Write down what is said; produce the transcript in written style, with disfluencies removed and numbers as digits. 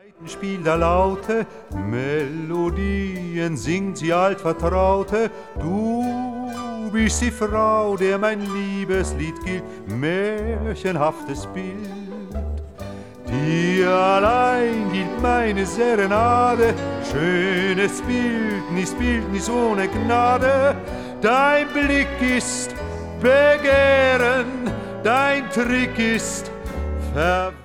Spiel der Laute, Melodien singt sie altvertraute. Du bist die Frau, der mein Liebeslied gilt, märchenhaftes Bild. Dir allein gilt meine Serenade, schönes Bildnis ohne Gnade. Dein Blick ist Begehren, dein Trick ist Verwirrung.